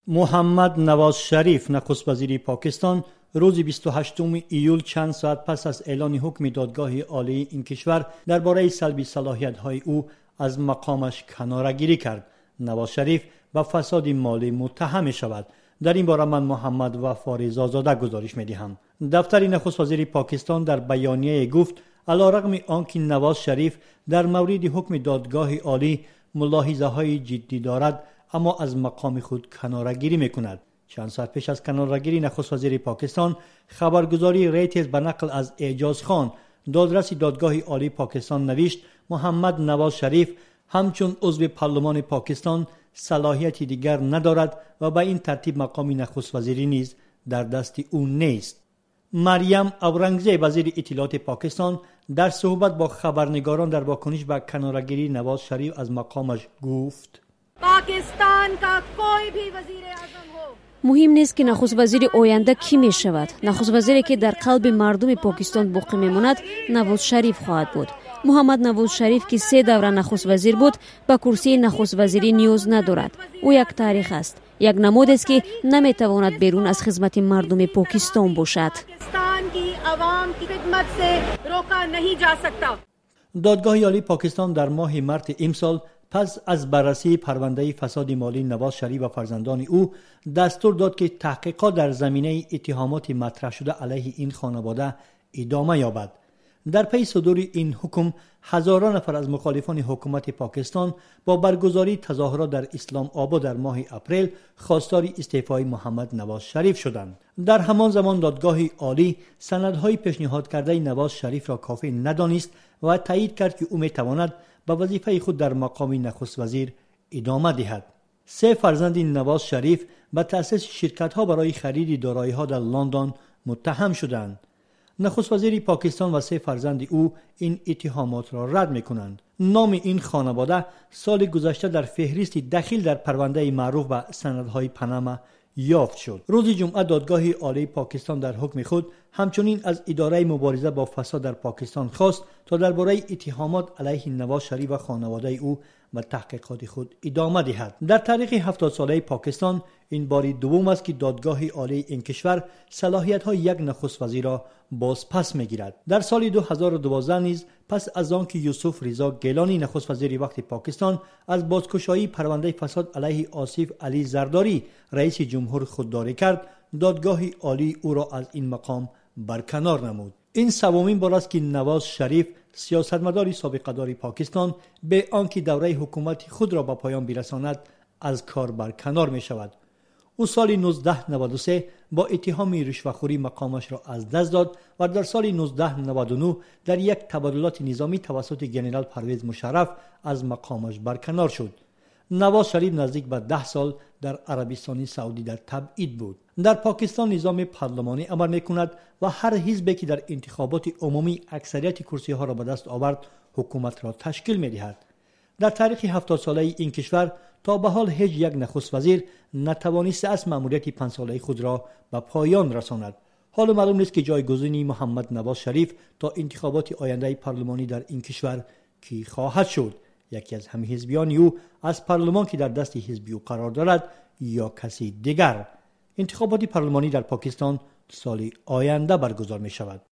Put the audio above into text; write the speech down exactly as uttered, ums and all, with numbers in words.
محمد نواز شریف نخست وزیر پاکستان روز بیست و هشتم ایول چند ساعت پس از اعلان حکم دادگاه عالی این کشور درباره سلب صلاحیت‌های او از مقامش کناره‌گیری کرد. نواز شریف به فساد مالی متهم می شود. در این باره من محمد وفا رضازاده گزارش می دهم. دفتر نخست وزیر پاکستان در بیانیه گفت علیرغم آنکه نواز شریف در مورد حکم دادگاه عالی ملاحظه های جدی دارد، اما از مقام خود کناره‌گیری میکند. چند ساعت پیش از کناره‌گیری نخست وزیر پاکستان، خبرگزاری ریترز به نقل از اعجاز خان دادرس دادگاه عالی پاکستان نوشت محمد نواز شریف همچون عضو پارلمان پاکستان صلاحیتی دیگر ندارد و به این ترتیب مقام نخست وزیری نیز در دست او نیست. مریم اورنگزی وزیر اطلاعات پاکستان در صحبت با خبرنگاران در واکنش به کناره‌گیری نواز شریف از مقامش گفت پاکستان کا کوئی بھی وزیر اعظم ہو، مهم نیست که نخست وزیر آینده کی می شود. نخست وزیری که در قلب مردم پاکستان باقی میماند نواز شریف خواهد بود. محمد نواز شریف که سه دوره نخست وزیر بود به کرسی نخست وزیری نیاز ندارد. او یک تاریخ است، یک نماد است که نمیتواند بیرون از خدمت مردم پاکستان باشد. پاکستان کی عوام کی خدمت سے روکا نہیں جا سکتا. دادگاه عالی پاکستان در ماه مارس امسال پس از بررسی پرونده فساد مالی نواز شریف و فرزندان او دستور داد که تحقیقات در زمینه اتهامات مطرح شده علیه این خانواده ادامه یابد. در پی صدور این حکم هزاران نفر از مخالفان حکومت پاکستان با برگزاری تظاهرات در اسلام آباد در ماه اپریل خواستار استعفای محمد نواز شریف شدند. در همان زمان دادگاه عالی سندهای پیشنهاد کرده نواز شریف را کافی ندانست و تایید کرد که او میتواند به وظیفه خود در مقام نخست وزیر ادامه دهد. سه فرزند نواز شریف به تأسیس شرکت‌ها برای خرید دارایی‌ها در لندن متهم شدند. نخست وزیر پاکستان و سه فرزند او این اتهامات را رد می‌کنند. نام این خانواده سال گذشته در فهرست دخیل در پرونده معروف به سندهای پاناما یافت شد. روز جمعه دادگاه عالی پاکستان در حکم خود همچنین از اداره مبارزه با فساد در پاکستان خواست تا درباره اتهامات علیه نواز شریف و خانواده او و تحقیقات خود ادامه دهد. در تاریخ هفتاد ساله پاکستان این بار دوم است که دادگاه عالی این کشور صلاحیت‌های یک نخست وزیر را باز پس می‌گیرد. در سال دو هزار و دوازده نیز پس از آنکه یوسف رضا گیلانی نخست وزیر وقت پاکستان از بازگشایی پرونده فساد علیه آصف علی زرداری رئیس جمهور خودداری کرد، دادگاه عالی او را از این مقام برکنار نمود. این سومین بار است که نواز شریف سیاستمدار سابقه‌دار پاکستان به آنکه دوره حکومت خود را به پایان برساند از کار برکنار می شود. او سال نوزده نود و سه با اتهام رشوه‌خوری مقامش را از دست داد و در سال نوزده نود و نه در یک تبادلات نظامی توسط ژنرال پرویز مشرف از مقامش برکنار شد. نواز شریف نزدیک به ده سال در عربستان سعودی در تبعید بود. در پاکستان نظام پارلمانی عمل می‌کند و هر حزبی که در انتخابات عمومی اکثریت کرسی‌ها را به دست آورد حکومت را تشکیل می‌دهد. در تاریخ هفتاد ساله این کشور تا به حال هیچ یک نخست وزیر نتوانسته است مأموریت پنج ساله خود را به پایان رساند. حالا معلوم نیست که جایگزینی محمد نواز شریف تا انتخابات آینده پارلمانی در این کشور کی خواهد شد. یکی از همه حزبیان او از پارلمان که در دست حزب او قرار دارد یا کسی دیگر. انتخابات پارلمانی در پاکستان سال آینده برگزار می شود.